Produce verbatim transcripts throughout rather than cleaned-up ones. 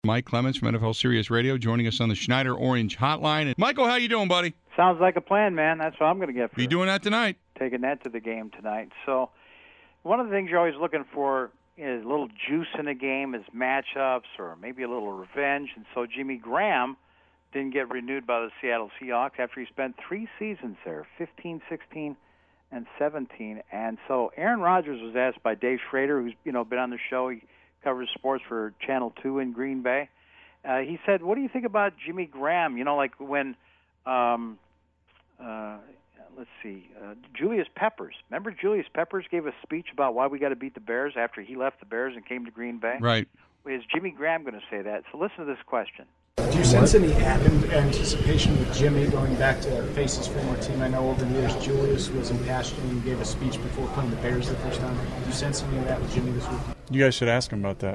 Mike Clemens from N F L Sirius Radio joining us on the Schneider Orange Hotline. And Michael, how you doing, buddy? Sounds like a plan, man. That's what I'm going to get for you doing that tonight? Taking that to the game tonight. So one of the things you're always looking for is a little juice in a game, is matchups or maybe a little revenge. And so Jimmy Graham didn't get renewed by the Seattle Seahawks after he spent three seasons there, fifteen, sixteen, and seventeen. And so Aaron Rodgers was asked by Dave Schrader, who's you know been on the show. He covers sports for Channel two in Green Bay. Uh, he said, what do you think about Jimmy Graham? You know, like when, um, uh, let's see, uh, Julius Peppers. Remember Julius Peppers gave a speech about why we got to beat the Bears after he left the Bears and came to Green Bay? Right. Is Jimmy Graham going to say that? So listen to this question. Do you sense any anticipation with Jimmy going back to face his former team? I know over the years Julius was impassioned and gave a speech before playing the Bears the first time. Do you sense any of that with Jimmy this week? You guys should ask him about that.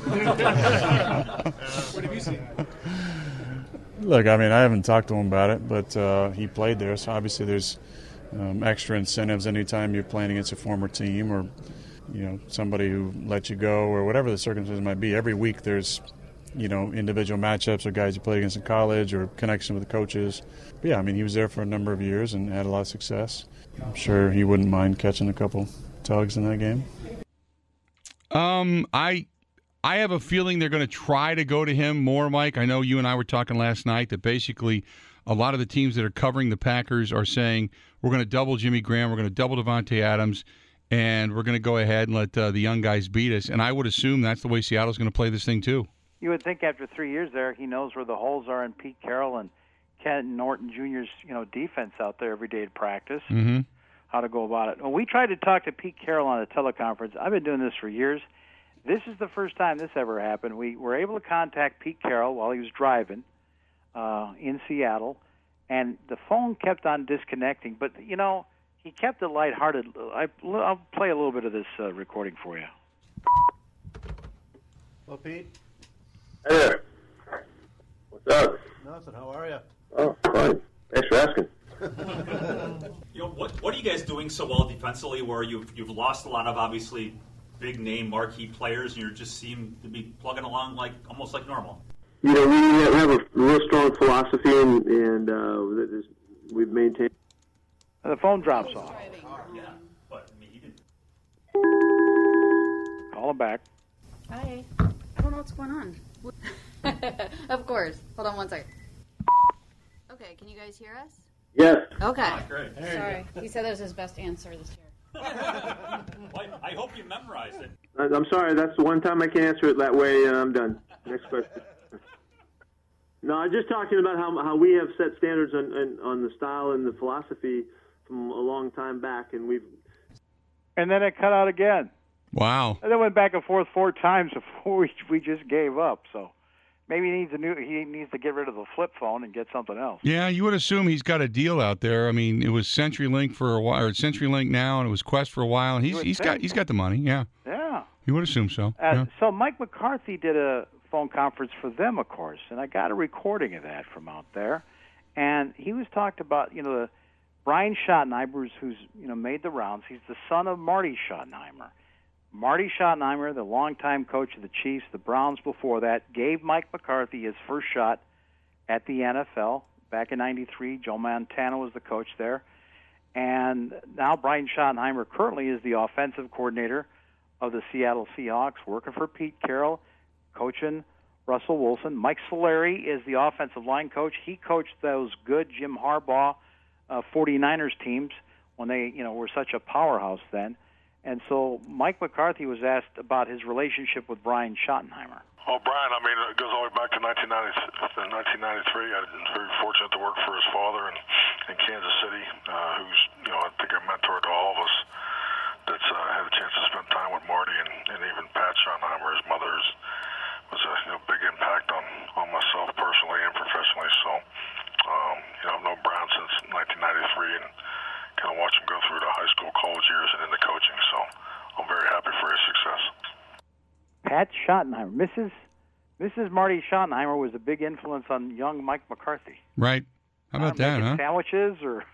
What have you seen? Look, I mean, I haven't talked to him about it, but uh, he played there, so obviously there's um, extra incentives anytime you're playing against a former team or, you know, somebody who let you go or whatever the circumstances might be. Every week there's, you know, individual matchups or guys you played against in college or connection with the coaches. But yeah, I mean, he was there for a number of years and had a lot of success. I'm sure he wouldn't mind catching a couple tugs in that game. Um, I I have a feeling they're going to try to go to him more, Mike. I know you and I were talking last night that basically a lot of the teams that are covering the Packers are saying we're going to double Jimmy Graham, we're going to double Davante Adams, and we're going to go ahead and let uh, the young guys beat us. And I would assume that's the way Seattle's going to play this thing too. You would think after three years there, he knows where the holes are in Pete Carroll and Ken Norton Junior's you know defense out there every day at practice. Mm-hmm. How to go about it. Well, we tried to talk to Pete Carroll on a teleconference. I've been doing this for years. This is the first time this ever happened. We were able to contact Pete Carroll while he was driving uh, in Seattle, and the phone kept on disconnecting. But, you know, he kept it lighthearted. I, I'll play a little bit of this uh, recording for you. Well, Pete? Hey there. What's up? Nothing. How are you? Oh, fine. Thanks for asking. You know, what what are you guys doing so well defensively where you've you've lost a lot of obviously big name marquee players and you just seem to be plugging along like almost like normal? You know, we have a real strong philosophy and, and uh, that is, we've maintained. And the phone drops off. Yeah, but I mean, you didn't. Call him back. Hi. I don't know what's going on. Of course. Hold on one second. Okay, can you guys hear us? Yes. Okay. Ah, great. Sorry. He said that was his best answer this year. Well, I hope you memorized it. I'm sorry, that's the one time I can answer it that way, and I'm done. Next question. No, I'm just talking about how how we have set standards on, on, on the style and the philosophy from a long time back, and we've... And then it cut out again. Wow. And then went back and forth four times before we, we just gave up, so... Maybe he needs a new. He needs to get rid of the flip phone and get something else. Yeah, you would assume he's got a deal out there. I mean, it was CenturyLink for a while, or CenturyLink now, and it was Quest for a while, and he's he's think. got he's got the money. Yeah. Yeah. You would assume so. Uh, yeah. So Mike McCarthy did a phone conference for them, of course, and I got a recording of that from out there, and he was talked about. You know, the Brian Schottenheimer, who's you know made the rounds. He's the son of Marty Schottenheimer. Marty Schottenheimer, the longtime coach of the Chiefs, the Browns before that, gave Mike McCarthy his first shot at the N F L back in ninety-three. Joe Montana was the coach there. And now Brian Schottenheimer currently is the offensive coordinator of the Seattle Seahawks, working for Pete Carroll, coaching Russell Wilson. Mike Solari is the offensive line coach. He coached those good Jim Harbaugh uh, 49ers teams when they you know were such a powerhouse then. And so Mike McCarthy was asked about his relationship with Brian Schottenheimer. Oh, Brian, I mean, it goes all the way back to nineteen ninety-three. I was very fortunate to work for his father in, in Kansas City, uh, who's, you know, I think a mentor to all of us that's uh, had a chance to spend time with Marty and, and even Pat Schottenheimer, his mother's, was a you know, big impact on, on myself personally and professionally. So, um, you know, I've known Brian since nineteen ninety-three and kind of watch him go through the high school, college years, and into coaching. So I'm very happy for his success. Pat Schottenheimer, Missus Missus Marty Schottenheimer was a big influence on young Mike McCarthy. Right. How about uh, that, huh? Sandwiches or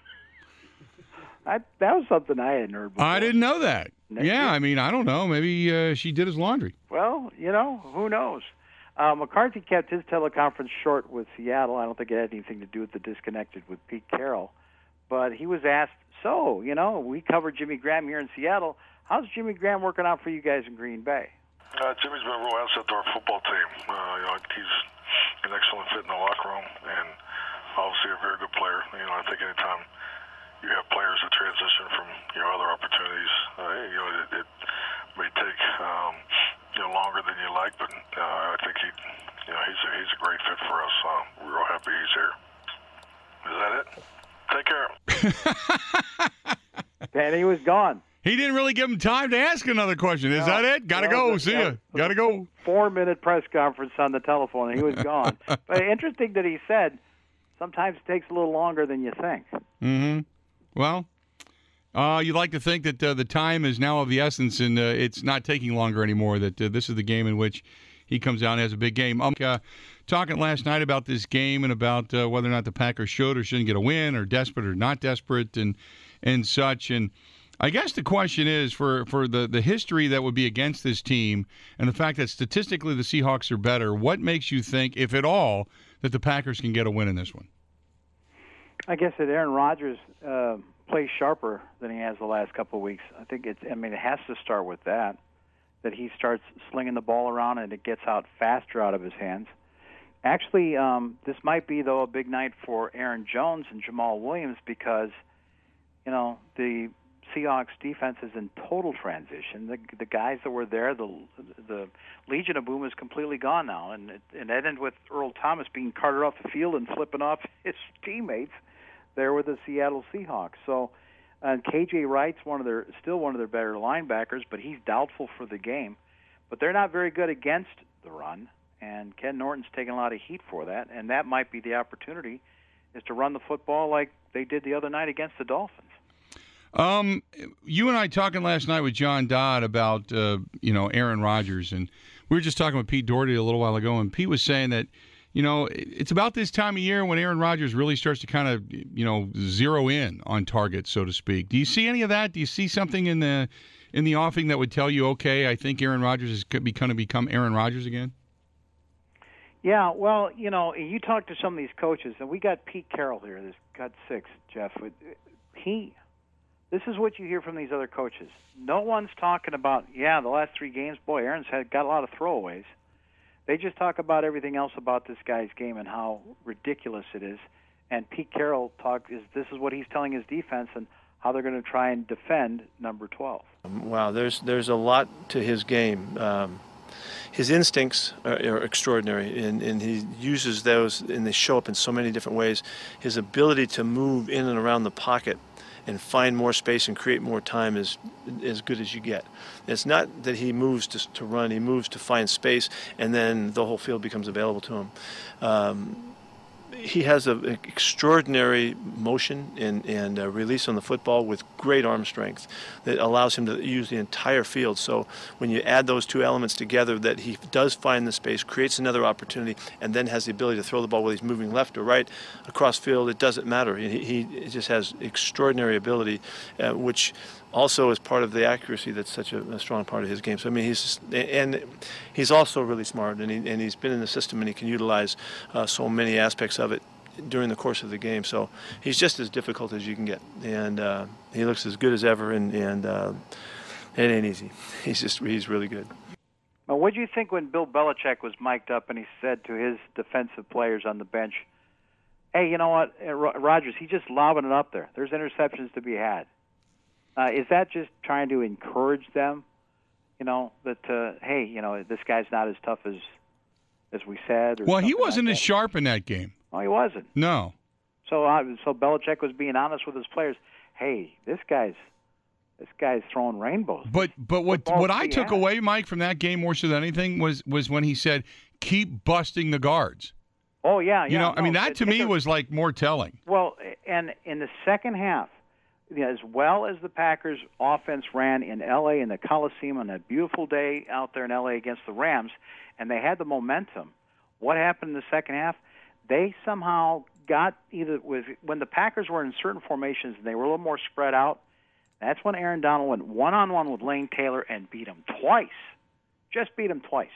I, that was something I hadn't heard before. I didn't know that. No, yeah, you- I mean, I don't know. Maybe uh, she did his laundry. Well, you know, who knows? Uh, McCarthy kept his teleconference short with Seattle. I don't think it had anything to do with the disconnected with Pete Carroll. But he was asked, so, you know, we covered Jimmy Graham here in Seattle. How's Jimmy Graham working out for you guys in Green Bay? Uh, Jimmy's been a real asset to our football team. Uh, you know, he's an excellent fit in the locker room and obviously a very good player. You know, I think anytime you have players that transition from, you know, other opportunities, uh, you know, it, it may take, um, you know, longer than you like, but uh, I think he, you know, he's a, he's a great fit for us. Uh, we're real happy he's here. Is that it? Take care. And he was gone. He didn't really give him time to ask another question. Is No, that it? Gotta no, go. that- See that ya. was- Gotta go. Four-minute press conference on the telephone, and he was gone. But interesting that he said sometimes it takes a little longer than you think. Mm-hmm. Well, uh, you'd like to think that uh, the time is now of the essence, and uh, it's not taking longer anymore, that uh, this is the game in which he comes out and has a big game. Um, uh, talking last night about this game and about uh, whether or not the Packers should or shouldn't get a win, or desperate or not desperate, and and such. And I guess the question is, for, for the, the history that would be against this team and the fact that statistically the Seahawks are better, what makes you think, if at all, that the Packers can get a win in this one? I guess that Aaron Rodgers uh, plays sharper than he has the last couple of weeks. I think it's. I mean, it has to start with that. That he starts slinging the ball around and it gets out faster out of his hands. Actually, um, this might be though a big night for Aaron Jones and Jamal Williams because, you know, the Seahawks defense is in total transition. The the guys that were there, the the Legion of Boom is completely gone now, and it, and it ended with Earl Thomas being carted off the field and flipping off his teammates there with the Seattle Seahawks. So, and K J Wright's one of their still one of their better linebackers, but he's doubtful for the game. But they're not very good against the run, and Ken Norton's taking a lot of heat for that, and that might be the opportunity, is to run the football like they did the other night against the Dolphins. Um, you and I talking last night with John Dodd about uh, you know Aaron Rodgers, and we were just talking with Pete Doherty a little while ago, and Pete was saying that you know it's about this time of year when Aaron Rodgers really starts to kind of you know zero in on targets, so to speak. Do you see any of that? Do you see something in the in the offing that would tell you, okay, I think Aaron Rodgers is going to become Aaron Rodgers again? Yeah, well, you know, you talk to some of these coaches, and we got Pete Carroll here. This got six, Jeff. He. This is what you hear from these other coaches. No one's talking about, yeah, the last three games, boy, Aaron's had got a lot of throwaways. They just talk about everything else about this guy's game and how ridiculous it is. And Pete Carroll talk is this is what he's telling his defense and how they're going to try and defend number twelve. Wow, there's there's a lot to his game. Um, his instincts are, are extraordinary, and, and he uses those, and they show up in so many different ways. His ability to move in and around the pocket and find more space and create more time is as good as you get. It's not that he moves to, to run, he moves to find space, and then the whole field becomes available to him. Um, he has an extraordinary motion and, and uh, release on the football with great arm strength that allows him to use the entire field. So when you add those two elements together, that he does find the space, creates another opportunity, and then has the ability to throw the ball whether he's moving left or right, across field, it doesn't matter. He, he just has extraordinary ability, uh, which also is part of the accuracy that's such a, a strong part of his game. So I mean, he's just, and he's also really smart, and he, and he's been in the system, and he can utilize uh, so many aspects of it during the course of the game. So he's just as difficult as you can get, and uh, he looks as good as ever, and and uh, it ain't easy. He's just he's really good. Now, what do you think when Bill Belichick was mic'd up and he said to his defensive players on the bench, "Hey, you know what, Rodgers, he's just lobbing it up there. There's interceptions to be had." Uh, is that just trying to encourage them, you know, that, uh, hey, you know, this guy's not as tough as as we said? Or well, he wasn't like as sharp in that game. Oh, he wasn't. No. So uh, so Belichick was being honest with his players. Hey, this guy's this guy's throwing rainbows. But but what what I took away, Mike, from that game more so than anything was was when he said, keep busting the guards. Oh, yeah. You yeah, know, no, I mean, that to me a, was like more telling. Well, and in the second half, you know, as well as the Packers' offense ran in L A in the Coliseum on a beautiful day out there in L A against the Rams, and they had the momentum, what happened in the second half? They somehow got either with when the Packers were in certain formations and they were a little more spread out, that's when Aaron Donald went one-on-one with Lane Taylor and beat him twice. Just beat him twice.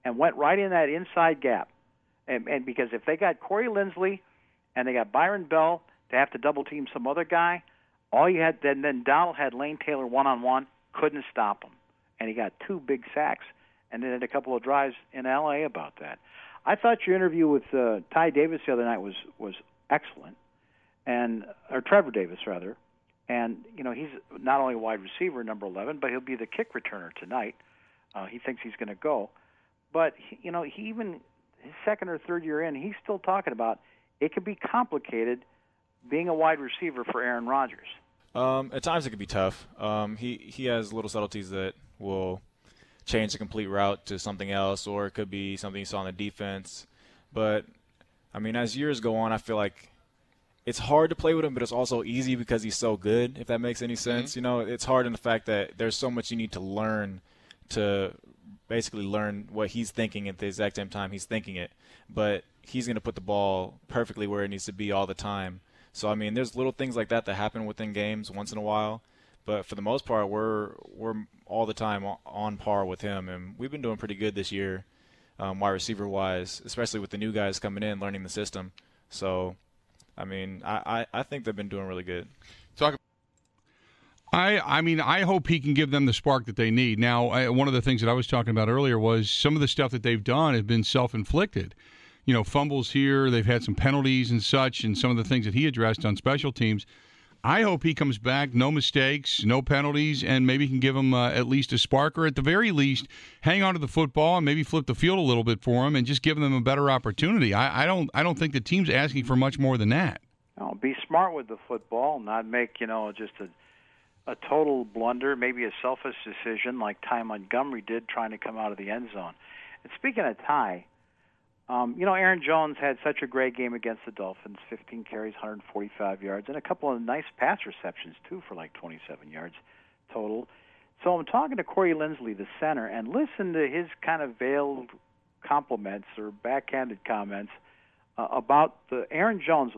and went right in that inside gap. And, and because if they got Corey Linsley and they got Byron Bell to have to double team some other guy, all you had then then Donald had Lane Taylor one on one, couldn't stop him, and he got two big sacks, and then had a couple of drives in L A about that. I thought your interview with uh, Ty Davis the other night was was excellent, and or Trevor Davis rather, and you know he's not only a wide receiver number eleven, but he'll be the kick returner tonight. Uh, he thinks he's going to go, but he, you know he even his second or third year in, he's still talking about it could be complicated being a wide receiver for Aaron Rodgers. Um, at times it can be tough. Um, he, he has little subtleties that will change the complete route to something else, or it could be something you saw on the defense. But, I mean, as years go on, I feel like it's hard to play with him, but it's also easy because he's so good, if that makes any sense. Mm-hmm. You know, it's hard in the fact that there's so much you need to learn to basically learn what he's thinking at the exact same time he's thinking it. But he's going to put the ball perfectly where it needs to be all the time. So, I mean, there's little things like that that happen within games once in a while. But for the most part, we're we're all the time on par with him. And we've been doing pretty good this year, um, wide receiver-wise, especially with the new guys coming in, learning the system. So, I mean, I, I, I think they've been doing really good. Talk. I I mean, I hope he can give them the spark that they need. Now, I, one of the things that I was talking about earlier was some of the stuff that they've done has been self-inflicted. You know, fumbles here, they've had some penalties and such, and some of the things that he addressed on special teams. I hope he comes back, no mistakes, no penalties, and maybe can give him uh, at least a spark, or at the very least, hang on to the football and maybe flip the field a little bit for him and just give them a better opportunity. I, I don't I don't think the team's asking for much more than that. No, be smart with the football, not make, you know, just a a total blunder, maybe a selfish decision like Ty Montgomery did trying to come out of the end zone. And speaking of Ty, Um, you know, Aaron Jones had such a great game against the Dolphins, fifteen carries, one hundred forty-five yards, and a couple of nice pass receptions, too, for like twenty-seven yards total. So I'm talking to Corey Linsley, the center, and listen to his kind of veiled compliments or backhanded comments uh, about the Aaron Jones.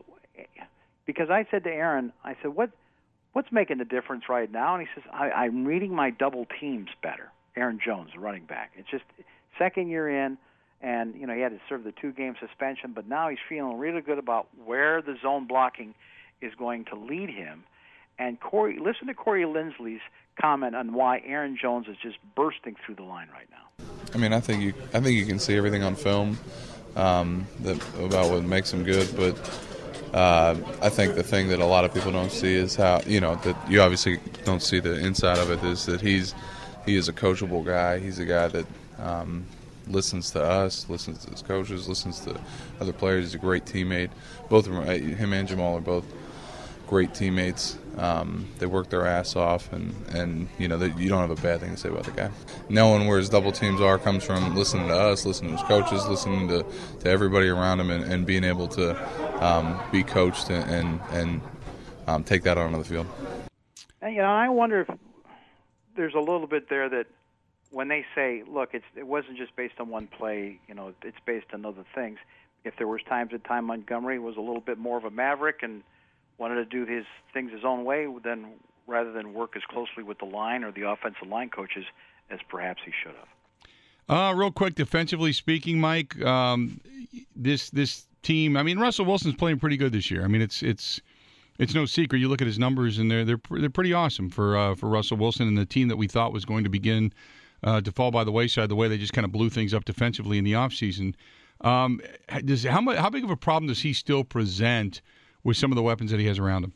Because I said to Aaron, I said, what, what's making the difference right now? And he says, I, I'm reading my double teams better. Aaron Jones, the running back. It's just second year in. And, you know, he had to serve the two-game suspension, but now he's feeling really good about where the zone blocking is going to lead him. And Corey, listen to Corey Linsley's comment on why Aaron Jones is just bursting through the line right now. I mean, I think you, I think you can see everything on film um, that, about what makes him good, but uh, I think the thing that a lot of people don't see is how, you know, that you obviously don't see the inside of it, is that he's he is a coachable guy. He's a guy that um, – listens to us, listens to his coaches, listens to other players. He's a great teammate. Both of them, him and Jamal, are both great teammates. Um, they work their ass off, and, and you know, they, you don't have a bad thing to say about the guy. Knowing where his double teams are comes from listening to us, listening to his coaches, listening to, to everybody around him, and, and being able to um, be coached and, and, and um, take that out on the field. And, you know, I wonder if there's a little bit there that when they say, look, it's, it wasn't just based on one play, you know, it's based on other things. If there was times that Ty Montgomery was a little bit more of a maverick and wanted to do his things his own way, then rather than work as closely with the line or the offensive line coaches as perhaps he should have. Uh, real quick, defensively speaking, Mike, um, this this team. I mean, Russell Wilson's playing pretty good this year. I mean, it's it's it's no secret. You look at his numbers, and they're they're they're pretty awesome for uh, for Russell Wilson and the team that we thought was going to begin uh, to fall by the wayside. The way they just kind of blew things up defensively in the offseason. Um, does how much how big of a problem does he still present with some of the weapons that he has around him?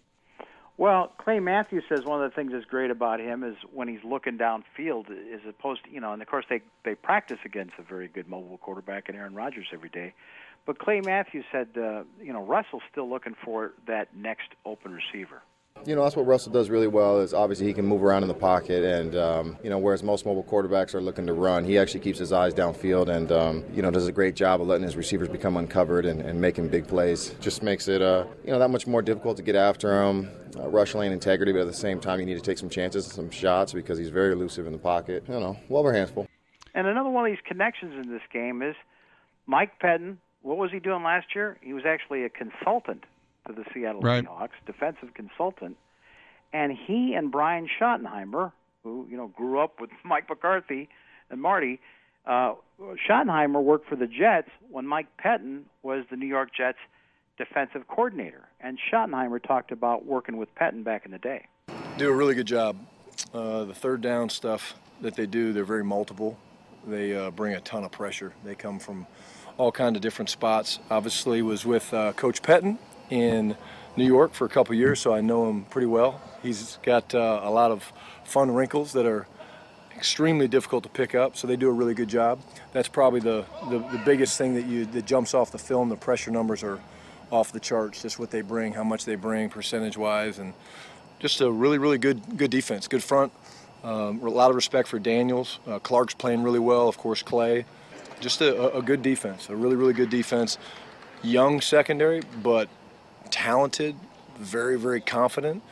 Well, Clay Matthews says one of the things that's great about him is when he's looking downfield, as opposed to, you know, and of course they, they practice against a very good mobile quarterback in Aaron Rodgers every day. But Clay Matthews said, uh, you know, Russell's still looking for that next open receiver. You know, that's what Russell does really well, is obviously he can move around in the pocket, and, um, you know, whereas most mobile quarterbacks are looking to run, he actually keeps his eyes downfield and, um, you know, does a great job of letting his receivers become uncovered and, and making big plays. Just makes it, uh, you know, that much more difficult to get after him. Uh, rush lane integrity, but at the same time you need to take some chances and some shots because he's very elusive in the pocket. You know, well, we're hands full. And another one of these connections in this game is Mike Pettin. What was he doing last year? He was actually a consultant to the Seattle right. Seahawks, defensive consultant. And he and Brian Schottenheimer, who, you know, grew up with Mike McCarthy and Marty, Uh, Schottenheimer worked for the Jets when Mike Pettin was the New York Jets defensive coordinator, and Schottenheimer talked about working with Pettin back in the day. Do a really good job. Uh, the third down stuff that they do, they're very multiple. They uh, bring a ton of pressure. They come from all kinds of different spots. Obviously was with uh, Coach Pettin in New York for a couple years, so I know him pretty well. He's got uh, a lot of fun wrinkles that are extremely difficult to pick up, so they do a really good job. That's probably the, the, the biggest thing that you that jumps off the film. The pressure numbers are off the charts, just what they bring, how much they bring percentage-wise, and just a really, really good good defense, good front. Um, a lot of respect for Daniels. Uh, Clark's playing really well, of course, Clay. Just a, a good defense, a really, really good defense. Young secondary, but talented, very, very confident.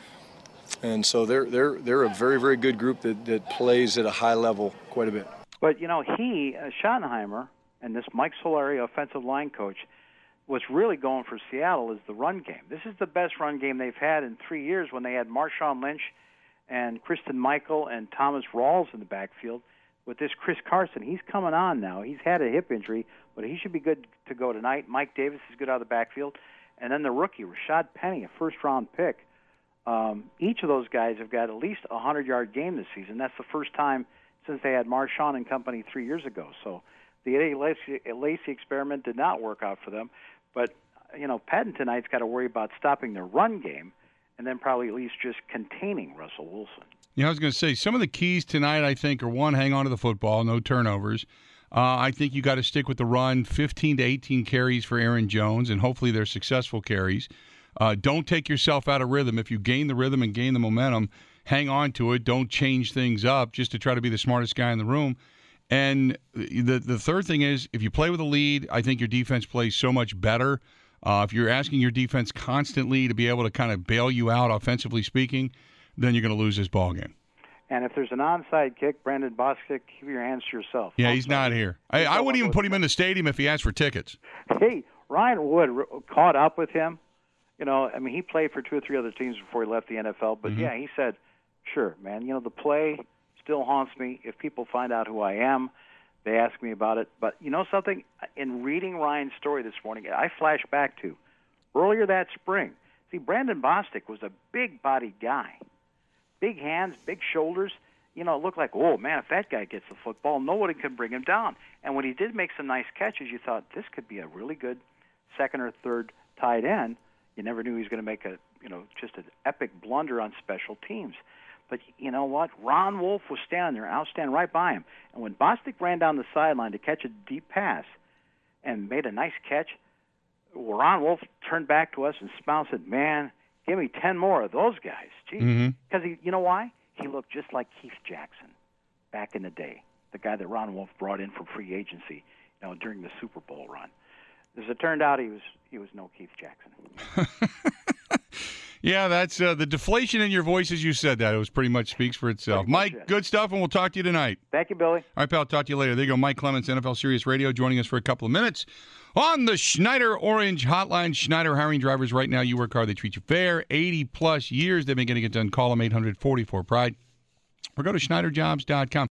And so they're they're they're a very, very good group that, that plays at a high level quite a bit. But, you know, he, uh, Schottenheimer, and this Mike Solari, offensive line coach, what's really going for Seattle is the run game. This is the best run game they've had in three years when they had Marshawn Lynch and Kristen Michael and Thomas Rawls in the backfield. With this Chris Carson, he's coming on now. He's had a hip injury, but he should be good to go tonight. Mike Davis is good out of the backfield. And then the rookie, Rashad Penny, a first-round pick. Um, each of those guys have got at least a hundred-yard game this season. That's the first time since they had Marshawn and company three years ago. So the Eddie Lacy, Lacy experiment did not work out for them. But, you know, Patton tonight's got to worry about stopping their run game and then probably at least just containing Russell Wilson. Yeah, I was going to say, some of the keys tonight, I think, are, one, hang on to the football, no turnovers. Uh, I think you got to stick with the run, fifteen to eighteen carries for Aaron Jones, and hopefully they're successful carries. Uh, don't take yourself out of rhythm. If you gain the rhythm and gain the momentum, hang on to it. Don't change things up just to try to be the smartest guy in the room. And the the third thing is, if you play with a lead, I think your defense plays so much better. Uh, if you're asking your defense constantly to be able to kind of bail you out, offensively speaking, then you're going to lose this ball game. And if there's an onside kick, Brandon Bostic, keep your hands to yourself. Yeah, he's not here. I, I wouldn't even put him in the stadium if he asked for tickets. Hey, Ryan Wood caught up with him. You know, I mean, he played for two or three other teams before he left the N F L. But, mm-hmm. yeah, he said, sure, man, you know, the play still haunts me. If people find out who I am, they ask me about it. But you know something? In reading Ryan's story this morning, I flash back to earlier that spring. See, Brandon Bostic was a big-bodied guy. Big hands, big shoulders. You know, it looked like, oh, man, if that guy gets the football, nobody can bring him down. And when he did make some nice catches, you thought, this could be a really good second or third tight end. You never knew he was going to make a, you know, just an epic blunder on special teams. But you know what? Ron Wolf was standing there. I was standing right by him. And when Bostic ran down the sideline to catch a deep pass and made a nice catch, Ron Wolf turned back to us and smiled and said, man, give me ten more of those guys. Because mm-hmm. he, you know why? He looked just like Keith Jackson back in the day, the guy that Ron Wolf brought in for free agency, you know, during the Super Bowl run. As it turned out, he was he was no Keith Jackson. Yeah, that's uh, the deflation in your voice as you said that. It was pretty much speaks for itself. Mike, good, good stuff, and we'll talk to you tonight. Thank you, Billy. All right, pal, talk to you later. There you go, Mike Clements, N F L Sirius Radio, joining us for a couple of minutes on the Schneider Orange Hotline. Schneider hiring drivers right now. You work hard, they treat you fair. eighty-plus years they've been getting it done. Call them eight hundred forty-four pride or go to Schneider Jobs dot com.